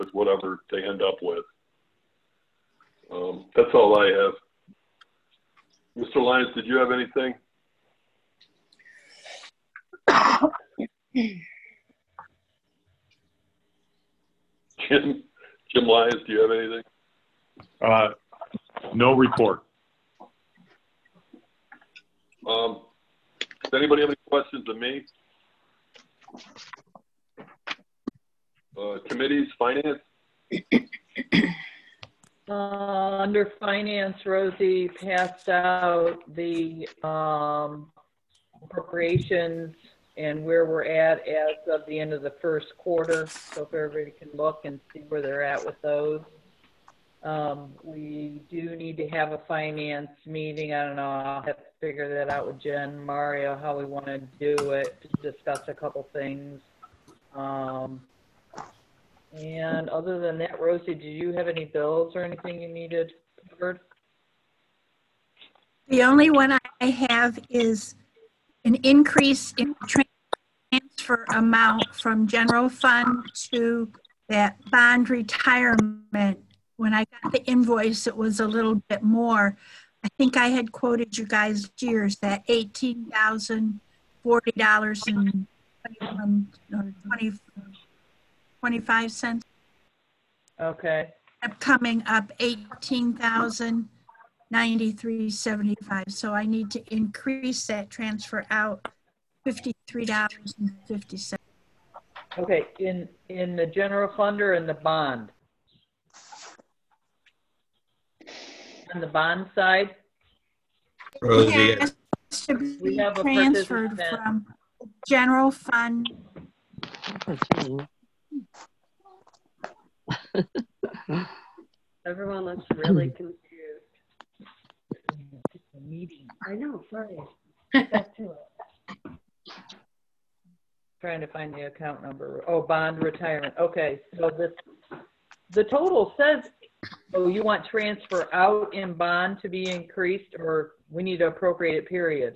with whatever they end up with. That's all I have. Mr. Lyons, did you have anything? Jim Lyons, do you have anything? No report. Does anybody have any questions of me? Committees, finance? Under finance, Rosie passed out the appropriations and where we're at as of the end of the first quarter. So if everybody can look and see where they're at with those. We do need to have a finance meeting. I don't know, I'll have to figure that out with Jen, Mario, how we want to do it, to discuss a couple things. And other than that, Rosie, do you have any bills or anything you needed covered? The only one I have is an increase in transfer amount from general fund to that bond retirement. When I got the invoice, it was a little bit more. I think I had quoted you guys years that $18,040 and 25 cents. Okay. Coming up $18,093.75. So I need to increase that transfer out $53.50. Okay, in the general fund or in the bond? On the bond side? It has to be transferred from general fund. Everyone looks really confused. It's a meeting. I know, sorry. Back to it. Trying to find the account number. Oh, bond retirement. Okay, so the total says, oh, you want transfer out in bond to be increased, or we need to appropriate it, period?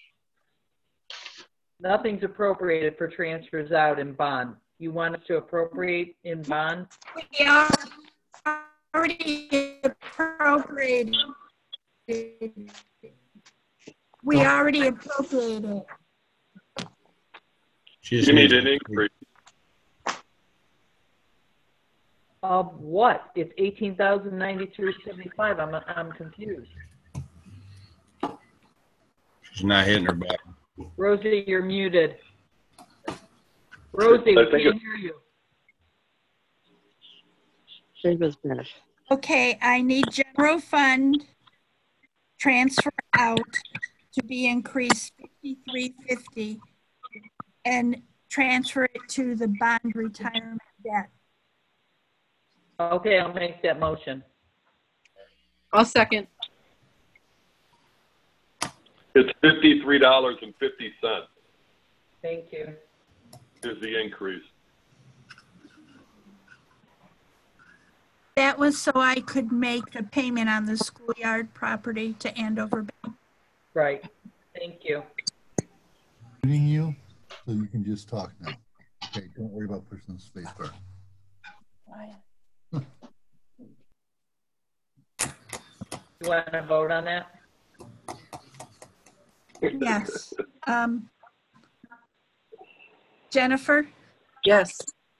Nothing's appropriated for transfers out in bond. You want us to appropriate in bond? We are already appropriated. We already appropriated. You need an increase. Of what? It's $18,093.75. I'm confused. She's not hitting her back. Rosie, you're muted. Rosie, we can't hear you. She was finished. Okay, I need general fund transfer out to be increased $53.50 and transfer it to the bond retirement debt. Okay, I'll make that motion. I'll second. It's $53.50 Thank you. is the increase. That was so I could make a payment on the schoolyard property to Andover Bank. Right. Thank you. Muting you, so you can just talk now. Okay, don't worry about pushing the space bar. You want to vote on that? Yes. Jennifer? Yes.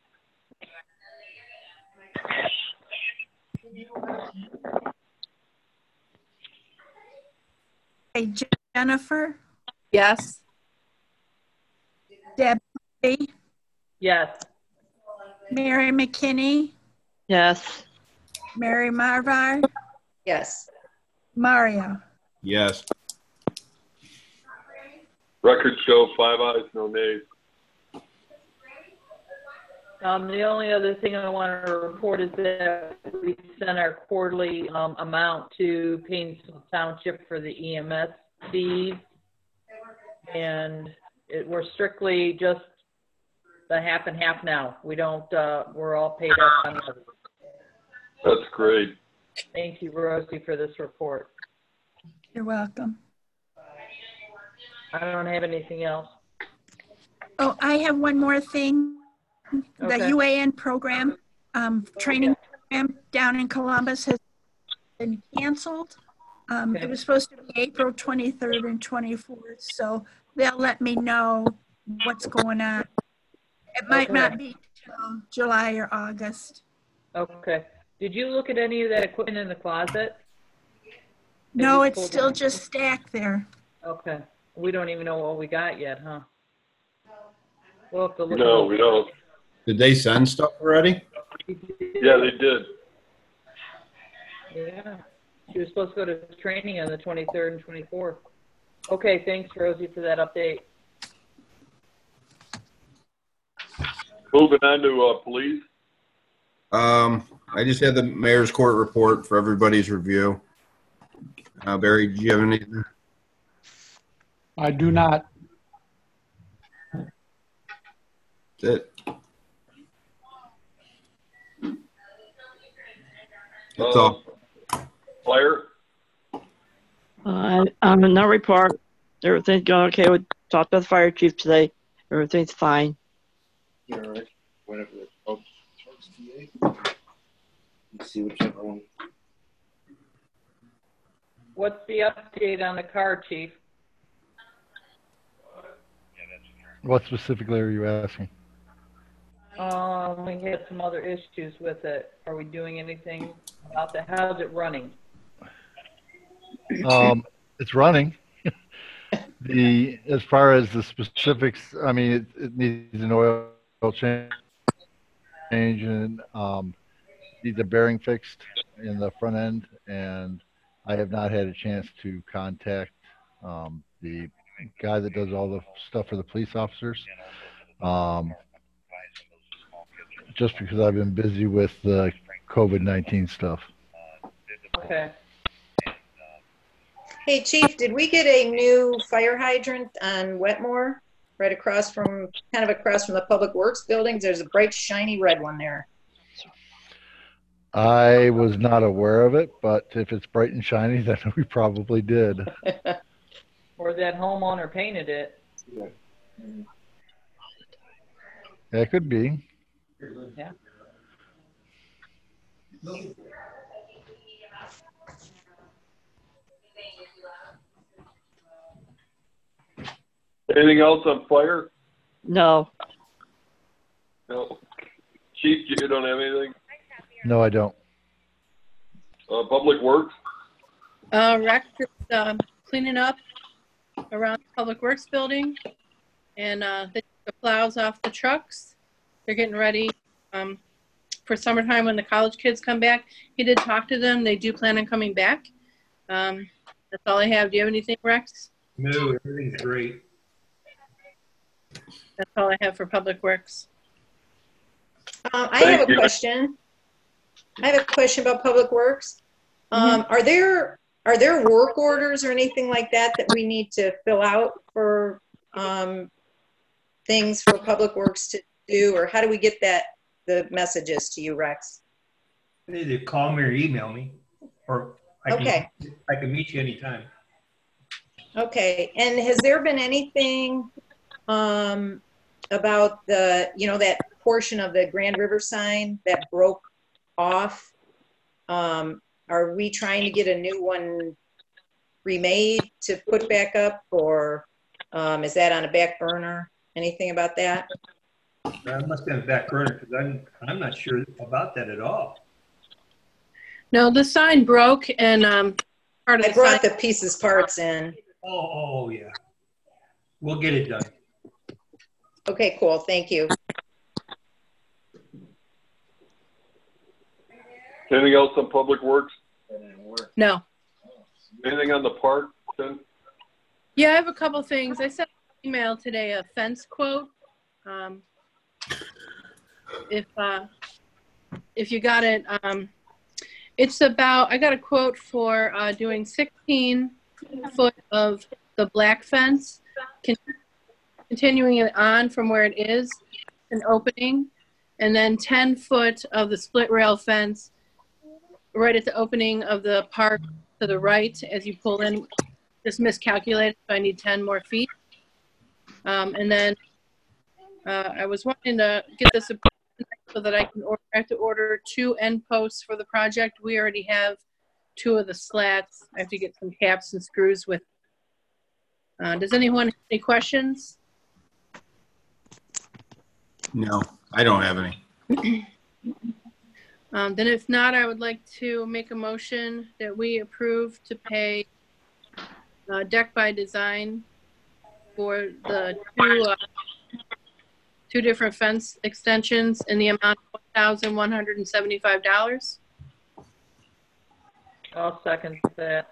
Hey, Jennifer? Yes. Debbie? Yes. Mary McKinney? Yes. Mary Marvar? Yes. Mario? Yes. Records show 5 ayes, no nays. The only other thing I want to report is that we sent our quarterly amount to Painesville Township for the EMS fees, and we're strictly just the half and half now. We don't. We're all paid up on the. That's great. Thank you, Rosie, for this report. You're welcome. I don't have anything else. Oh, I have one more thing. Okay. The UAN program. training program down in Columbus has been canceled. It was supposed to be April 23rd and 24th, so they'll let me know what's going on. It might not be till July or August. Okay. Did you look at any of that equipment in the closet? No, you it's pulled still it? just stacked there. Okay. We don't even know what we got yet, huh? We'll have to look. No, we don't. Did they send stuff already? Yeah, they did. Yeah. She was supposed to go to training on the 23rd and 24th. Okay, thanks, Rosie, for that update. Moving on to police. I just had the mayor's court report for everybody's review. Barry, do you have anything? I do not. That's it. That's all. Fire. No report. Everything's going okay. We talked to the fire chief today. Everything's fine. All right. Whenever the truck's TA, you see whichever one. What's the update on the car, Chief? What specifically are you asking? We had some other issues with it. Are we doing anything about that? How's it running? It's running. As far as the specifics, I mean, it needs an oil change and needs a bearing fixed in the front end, and I have not had a chance to contact the guy that does all the stuff for the police officers, just because I've been busy with the COVID-19 stuff. Okay. Hey, Chief, did we get a new fire hydrant on Wetmore? Right across from, kind of across from the Public Works buildings? There's a bright, shiny red one there. I was not aware of it, but if it's bright and shiny, then we probably did. Or that homeowner painted it. That could be. Yeah. Anything else on fire? No. No. Chief, you don't have anything? No, I don't. Public Works? Rex is cleaning up around the Public Works building, and they took the plows off the trucks. They're getting ready for summertime when the college kids come back. He did talk to them. They do plan on coming back. That's all I have. Do you have anything, Rex? No, everything's great. That's all I have for Public Works. I have a question. I have a question about Public Works. Are there work orders or anything like that that we need to fill out for things for Public Works to do, or how do we get the messages to you, Rex? You need to call me or email me, or I can meet you anytime. Okay, and has there been anything about that portion of the Grand River sign that broke off? Are we trying to get a new one remade to put back up, or is that on a back burner? Anything about that? That must be on the back burner because I'm not sure about that at all. No, the sign broke, and part of I brought the pieces parts in. Oh yeah. We'll get it done. Okay, cool. Thank you. Anything else on Public Works? No. Anything on the park, Jen? Yeah, I have a couple things. I sent an email today, a fence quote. If you got it, it's about, I got a quote for doing 16 foot of the black fence, continuing it on from where it is, an opening, and then 10 foot of the split rail fence right at the opening of the park to the right as you pull in. Just miscalculated, so I need 10 more feet. And then I was wanting to get this approved so that I have to order 2 end posts for the project. We already have 2 of the slats. I have to get some caps and screws with. Does anyone have any questions? No, I don't have any. Then if not, I would like to make a motion that we approve to pay Deck by Design for the 2 different fence extensions in the amount of $1,175. I'll second that.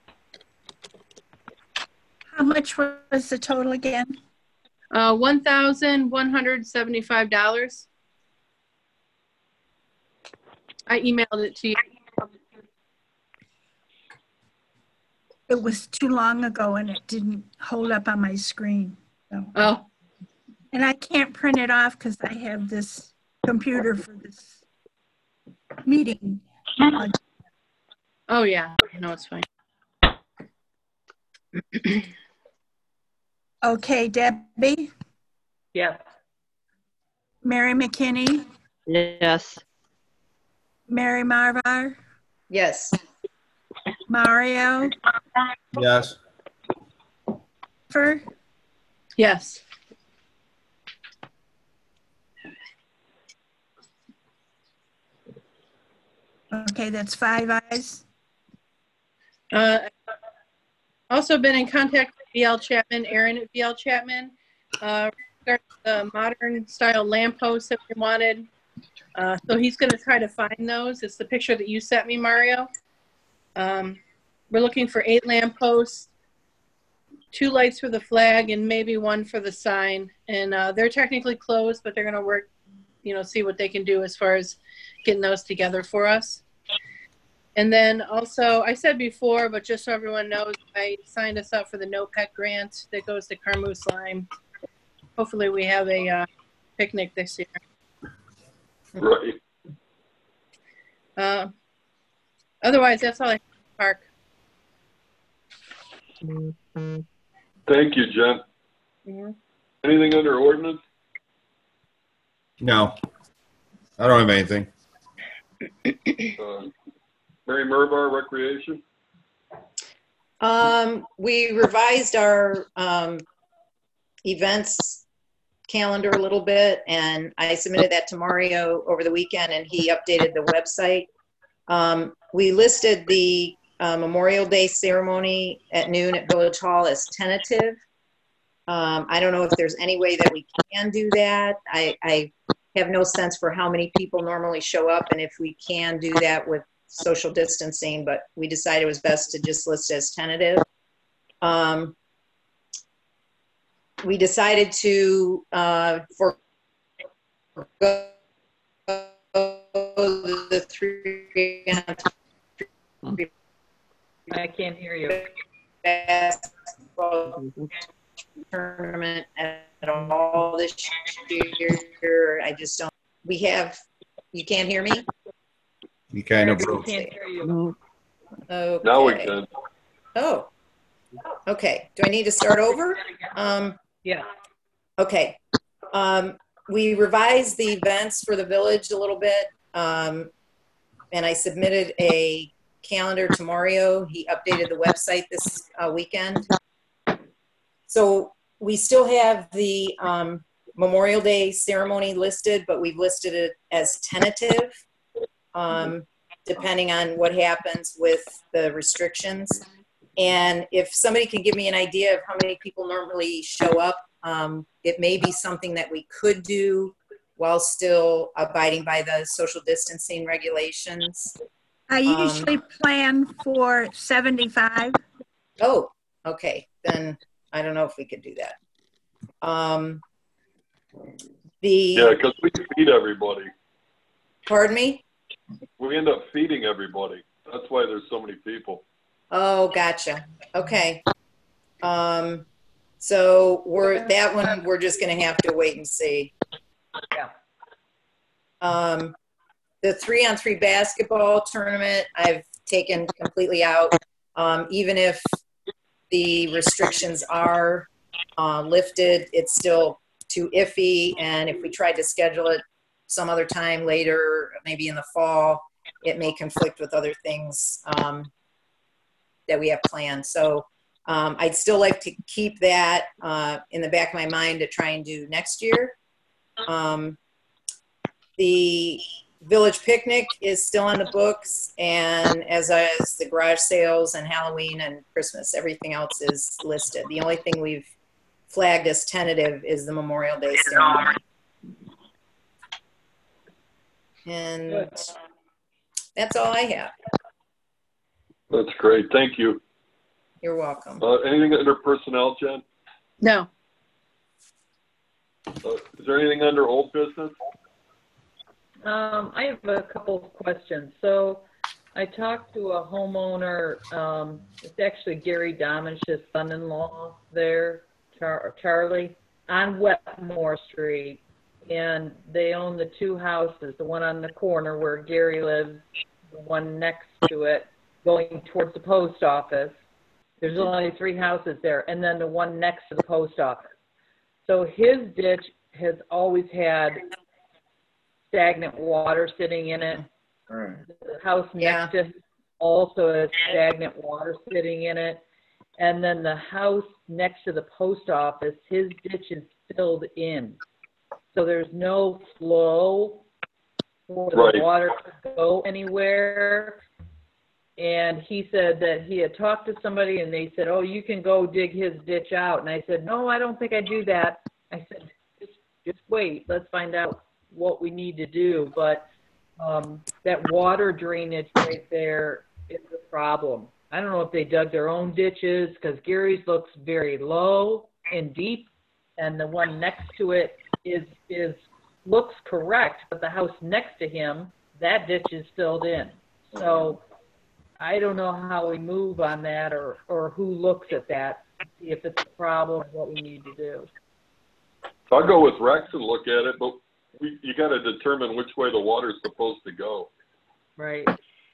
How much was the total again? $1,175. I emailed it to you. It was too long ago and it didn't hold up on my screen. So. Oh. And I can't print it off because I have this computer for this meeting. Oh, yeah. No, it's fine. Okay, Debbie? Yes. Mary McKinney? Yes. Mary Marvar? Yes. Mario? Yes. Jennifer? Yes. Okay, that's 5 ayes. Also been in contact with VL Chapman, Aaron at VL Chapman, regarding the modern style lampposts that we wanted. So he's going to try to find those. It's the picture that you sent me, Mario. We're looking for 8 lampposts, 2 lights for the flag, and maybe 1 for the sign. And they're technically closed, but they're going to work, see what they can do as far as getting those together for us. And then also, I said before, but just so everyone knows, I signed us up for the NOPEC grant that goes to Carmoose Lime. Hopefully we have a picnic this year. Right. Otherwise, that's all I have in the park. Thank you, Jen. Mm-hmm. Anything under ordinance? No, I don't have anything. Mary Merbar, Recreation? We revised our events calendar a little bit, and I submitted that to Mario over the weekend, and he updated the website. We listed the Memorial Day ceremony at noon at Village Hall as tentative. I don't know if there's any way that we can do that. I have no sense for how many people normally show up and if we can do that with social distancing, but we decided it was best to just list as tentative. We decided to forego the 3-on-3 I can't hear you. basketball tournament at all this year. I just don't. We have. You can't hear me? You kind of We broke. can't hear you. Okay. Now we can. Oh. Okay. Do I need to start over? Yeah. Okay. We revised the events for the village a little bit, and I submitted a calendar to Mario. He updated the website this weekend. So we still have the Memorial Day ceremony listed, but we've listed it as tentative, depending on what happens with the restrictions. And if somebody can give me an idea of how many people normally show up, it may be something that we could do while still abiding by the social distancing regulations. I usually plan for 75. Oh, okay. Then I don't know if we could do that. Yeah, because we feed everybody. Pardon me? We end up feeding everybody. That's why there's so many people. Oh, gotcha. Okay. So we're just going to have to wait and see. Yeah. The 3-on-3 basketball tournament, I've taken completely out. Even if the restrictions are lifted, it's still too iffy. And if we tried to schedule it some other time later, maybe in the fall, it may conflict with other things that we have planned. So I'd still like to keep that in the back of my mind to try and do next year. The village picnic is still on the books, and as is the garage sales and Halloween and Christmas. Everything else is listed. The only thing we've flagged as tentative is the Memorial Day ceremony. And that's all I have. That's great. Thank you. You're welcome. Anything under personnel, Jen? No. Is there anything under old business? I have a couple of questions. So I talked to a homeowner, it's actually Gary Domish's son-in-law there, Charlie, on Wetmore Street. And they own the two houses, the one on the corner where Gary lives, the one next to it, going towards the post office. There's only 3 houses there, and then the one next to the post office. So his ditch has always had stagnant water sitting in it. The house next to it also has stagnant water sitting in it. And then the house next to the post office, his ditch is filled in. So there's no flow for the water to go anywhere. And he said that he had talked to somebody and they said, oh, you can go dig his ditch out. And I said, no, I don't think I do that. I said, just wait, let's find out what we need to do. But that water drainage right there is a problem. I don't know if they dug their own ditches, because Gary's looks very low and deep, and the one next to it looks correct, but the house next to him, that ditch is filled in. So I don't know how we move on that, or who looks at that, see if it's a problem, what we need to do. I'll go with Rex and look at it, but you got to determine which way the water is supposed to go. Right.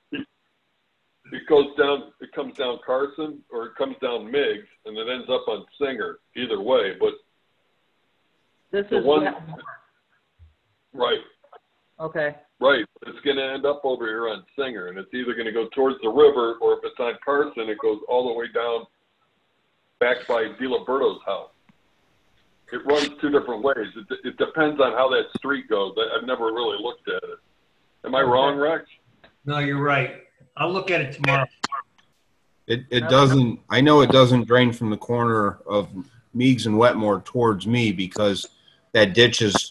It comes down Carson, or it comes down Miggs, and it ends up on Singer. Either way, but this is right. Okay. Right. It's going to end up over here on Singer, and it's either going to go towards the river, or if it's on Carson, it goes all the way down back by DiLiberto's house. It runs 2 different ways. It depends on how that street goes. I've never really looked at it. Am I wrong, Rex? No, you're right. I'll look at it tomorrow. It doesn't, I know it doesn't drain from the corner of Meigs and Wetmore towards me, because that ditch is,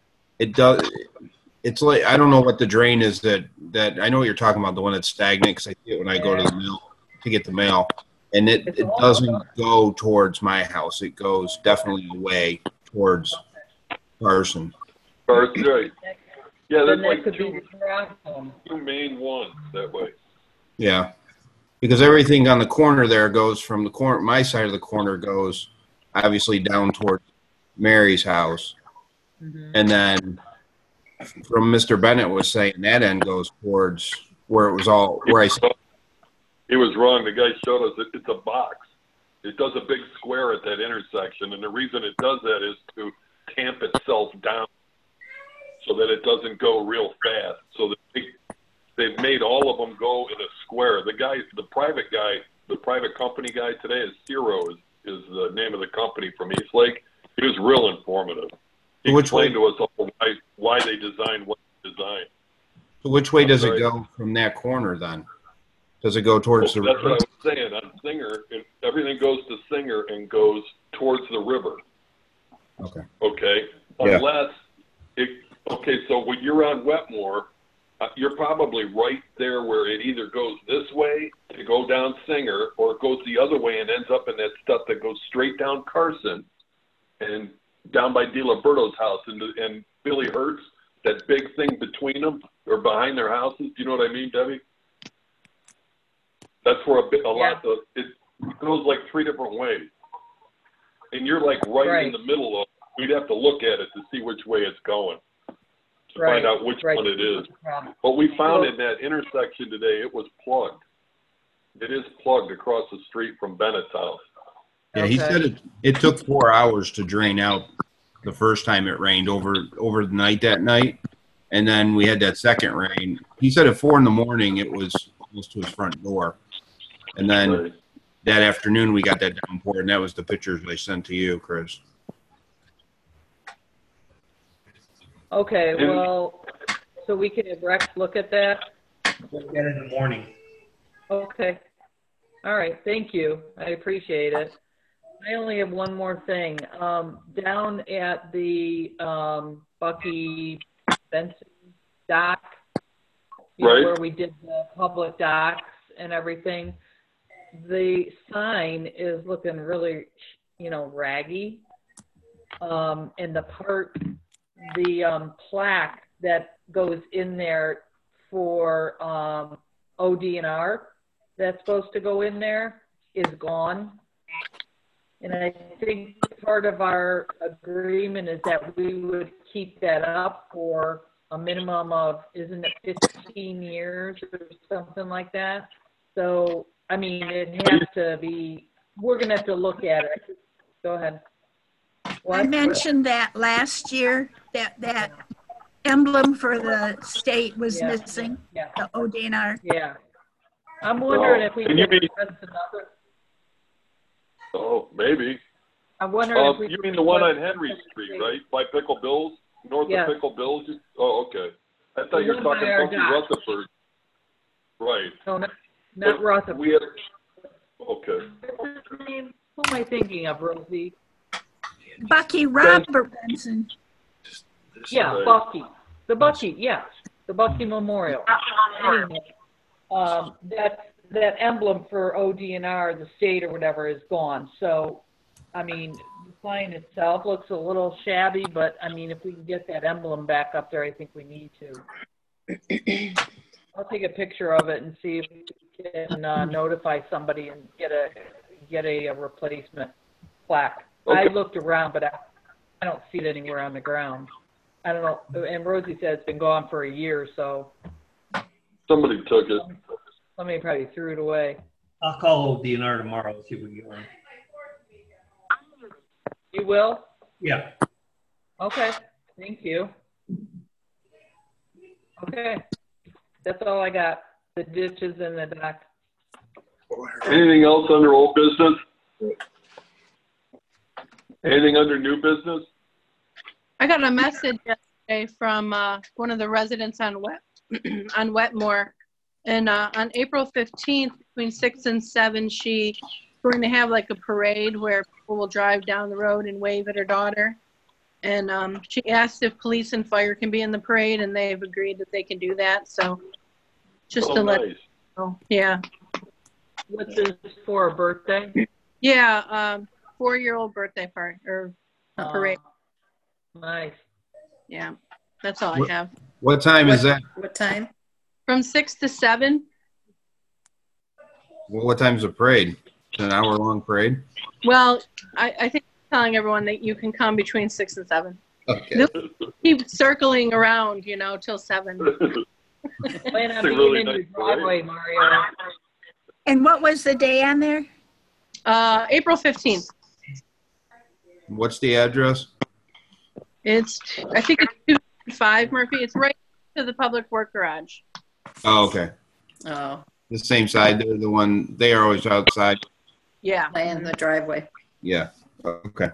it's like, I don't know what the drain is that I know what you're talking about, the one that's stagnant, because I see it when I go to the mill to get the mail. And it doesn't go towards my house. It goes definitely away towards Carson. Carson, right. Yeah, there's like could 2 main ones that way. Yeah, because everything on the corner there goes from the corner, my side of the corner goes obviously down towards Mary's house. And then from Mr. Bennett was saying that end goes towards where it was all, where I said. He was wrong. The guy showed us it's a box. It does a big square at that intersection, and the reason it does that is to tamp itself down so that it doesn't go real fast. So they've made all of them go in a square. The private company guy today is Zero is the name of the company from Eastlake. He was real informative. He explained to us all why they designed what they designed. So which way does it go from that corner then? Does it go towards the river? That's what I was saying. On Singer, everything goes to Singer and goes towards the river. Okay. Okay? Yeah. So when you're on Wetmore, you're probably right there where it either goes this way to go down Singer, or it goes the other way and ends up in that stuff that goes straight down Carson and down by DiLiberto's house. And Billy Hertz, that big thing between them or behind their houses. Do you know what I mean, Debbie? That's where it goes like 3 different ways. And you're like right in the middle of it. We'd have to look at it to see which way it's going to find out which one it is. But we found in that intersection today, it was plugged. It is plugged across the street from Bennett's house. Yeah, he said it took 4 hours to drain out the first time it rained over the night that night. And then we had that second rain. He said at 4 a.m. it was almost to his front door. And then Right. that afternoon we got that downpour, and that was the pictures I sent to you, Chris. Okay, well, so we can have Rex look at that? Look at it in the morning. Okay. All right, thank you. I appreciate it. I only have one more thing. Down at the Bucky Benson dock, Right. where we did the public docks and everything, the sign is looking really, raggy. And the plaque that goes in there for ODNR that's supposed to go in there is gone. And I think part of our agreement is that we would keep that up for a minimum of, isn't it 15 years or something like that? So, I mean, it has to be, we're going to have to look at it. Go ahead. What? I mentioned that last year, that emblem for the state was missing, Yeah. the ODNR. Yeah. I'm wondering if we Can could you be- request another. Oh, maybe. I'm wondering if we You could mean the one on request- Henry Street, right? By Pickle Bill's? North Yes. of Pickle Bill's? Oh, okay. I thought you were The one talking by our Bucky dock. Rutherford. Right. No, not But Rutherford. We had, okay. What's his name? Who am I thinking of, Rosie? Bucky Robert Benson. Yeah, Right. Bucky. The Bucky, yes. The Bucky Memorial. Anyway, that emblem for ODNR, the state or whatever, is gone. So, I mean, the sign itself looks a little shabby, but I mean, if we can get that emblem back up there, I think we need to. I'll take a picture of it and see if we can notify somebody and get a replacement plaque. I Okay. looked around, but I don't see it anywhere on the ground. I don't know. And Rosie said it's been gone for a year, so Somebody took it. somebody probably threw it away. I'll call DNR tomorrow and see if we can get one. You will? Yeah. Okay. Thank you. Okay. That's all I got. The ditches and the dock. Anything else under old business? Anything under new business? I got a message yesterday from one of the residents on on Wetmore, and on April 15th, between 6 and 7, she's going to have like a parade where people will drive down the road and wave at her daughter. And she asked if police and fire can be in the parade, and they've agreed that they can do that. So just to let nice. you know, yeah, What's this for, a birthday? yeah, 4-year-old birthday party or a parade. Nice. Yeah, that's all What- I have. What time is that? What time? From 6 to 7. Well, what time's the parade? It's an hour-long parade? Well, I think I'm telling everyone that you can come between 6 and 7. Okay. They'll keep circling around, till 7. Plan on It's a being really in your nice driveway, parade. Mario. And what was the day on there? April 15th. What's the address? I think it's 205 Murphy. It's right to the public work garage. Oh, okay. Oh, The same side. They're the one. They are always outside. Yeah. in the driveway. Yeah. Okay.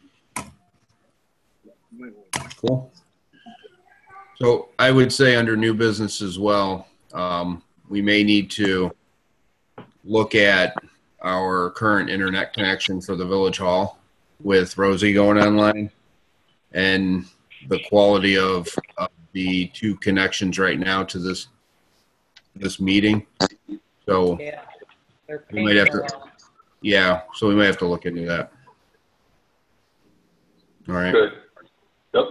Cool. So I would say under new business as well, we may need to look at our current internet connection for the village hall with Rosie going online and the quality of the two connections right now to this meeting. So Yeah. They're we might have paying to, a lot. yeah, so we might have to look into that. All right. Okay. Yep.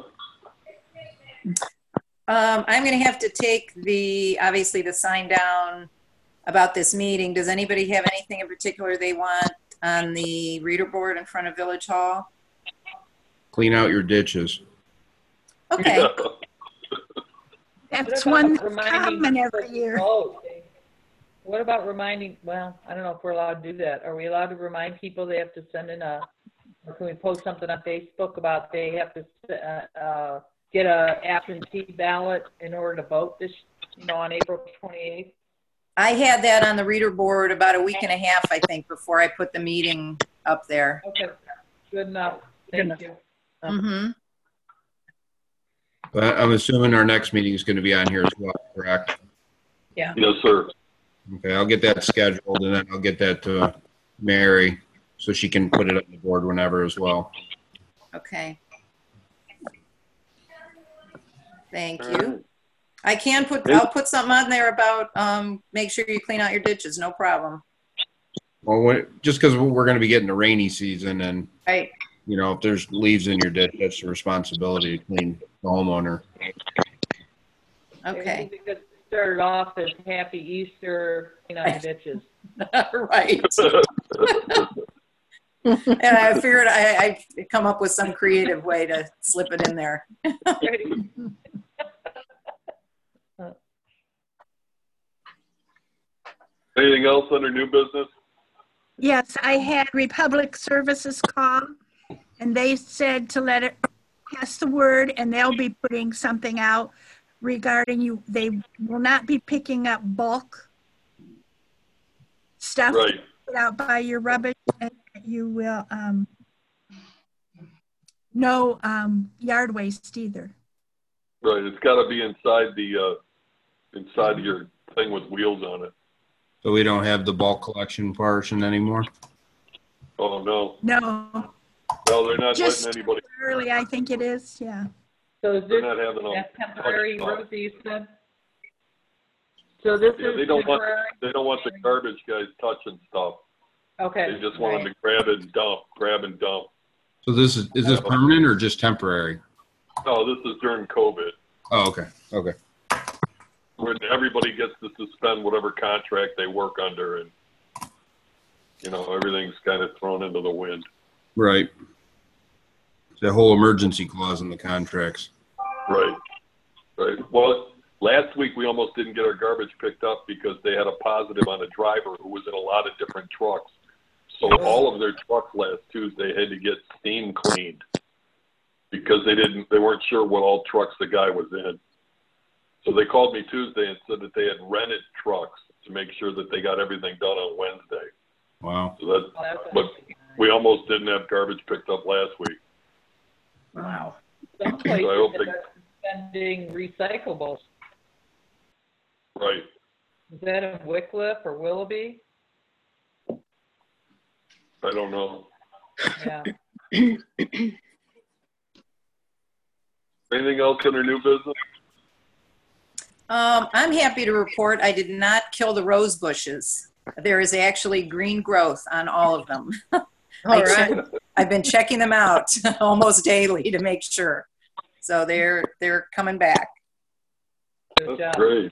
I'm going to have to take obviously the sign down about this meeting. Does anybody have anything in particular they want on the reader board in front of Village Hall? Clean out your ditches. Okay. That's What about one reminding common every people- year. Oh, okay. What about reminding, well, I don't know if we're allowed to do that. Are we allowed to remind people they have to send in or can we post something on Facebook about they have to get a absentee ballot in order to vote this, on April 28th? I had that on the reader board about a week and a half, I think, before I put the meeting up there. Okay, good enough. Thank you. Mm-hmm. But I'm assuming our next meeting is going to be on here as well, correct? Yeah. Yes, sir. Okay, I'll get that scheduled and then I'll get that to Mary so she can put it on the board whenever as well. Okay. Thank you. I'll put something on there about, make sure you clean out your ditches, no problem. Well, just because we're going to be getting the rainy season and, Right. if there's leaves in your ditch, that's the responsibility to clean the homeowner. Okay. Maybe we could start it off as Happy Easter, ditches. Right. And I figured I'd come up with some creative way to slip it in there. Anything else under new business? Yes, I had Republic Services call, and they said to let it pass the word, and they'll be putting something out regarding you. They will not be picking up bulk stuff Right. put out by your rubbish, and you will no yard waste either. Right. It's got to be inside your thing with wheels on it. So we don't have the bulk collection portion anymore? Oh, no. No, No, they're not just letting anybody. early, I think it is. Yeah. So is They're this not having them. temporary, Rosie, you said? So this Yeah, is they don't want temporary? the garbage guys touching stuff. Okay. They just want them to grab and dump. So this is this permanent or just temporary? No, this is during COVID, Oh, okay. Okay. when everybody gets to suspend whatever contract they work under, and everything's kind of thrown into the wind. Right. The whole emergency clause in the contracts. Right. Right. Well, last week we almost didn't get our garbage picked up because they had a positive on a driver who was in a lot of different trucks. So all of their trucks last Tuesday had to get steam cleaned because they weren't sure what all trucks the guy was in. So they called me Tuesday and said that they had rented trucks to make sure that they got everything done on Wednesday. Wow. So but we almost didn't have garbage picked up last week. Wow. Some places I hope are spending recyclables. Right. Is that in Wickliffe or Willoughby? I don't know. Yeah. Anything else under new business? I'm happy to report I did not kill the rose bushes. There is actually green growth on all of them. I've been checking them out almost daily to make sure. So they're coming back. Good That's job. great.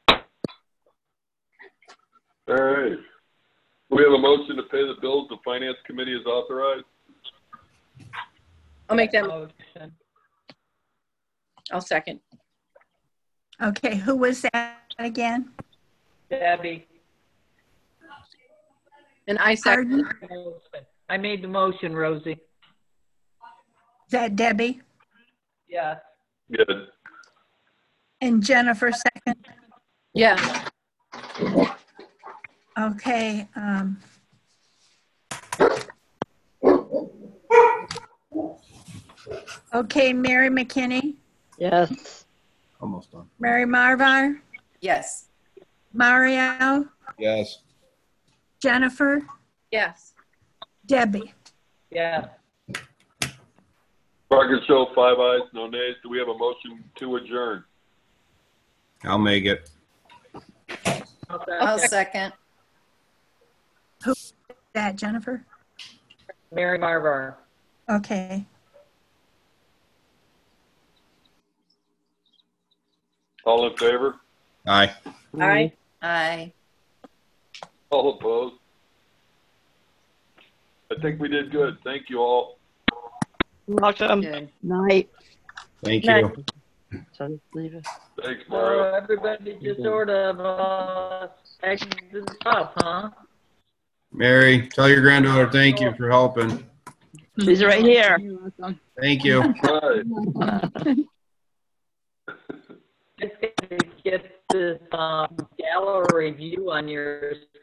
All right. We have a motion to pay the bills the finance committee has authorized. I'll make that. Motion. I'll second. Okay, who was that again? Debbie. And I second. Pardon? I made the motion, Rosie. Is that Debbie? Yes. Good. And Jennifer second? Yeah. Okay. Okay, Mary McKinney, Yes. Almost done. Mary Marvar, Yes. Mario, Yes. Jennifer, Yes. Debbie. Yes. Parker Show, 5 ayes, no nays. Do we have a motion to adjourn? I'll make it. I'll second. Who's that, Jennifer? Mary Marvar. Okay. All in favor? Aye. Aye. Aye. All opposed? I think we did good. Thank you all. Welcome. Good. Night. Thank Night. you. So leave it. Thanks, So Mario. everybody just sort of acting up, huh? Mary, tell your granddaughter thank you for helping. She's right here. Thank you. Right. guys got to get this gallery view on your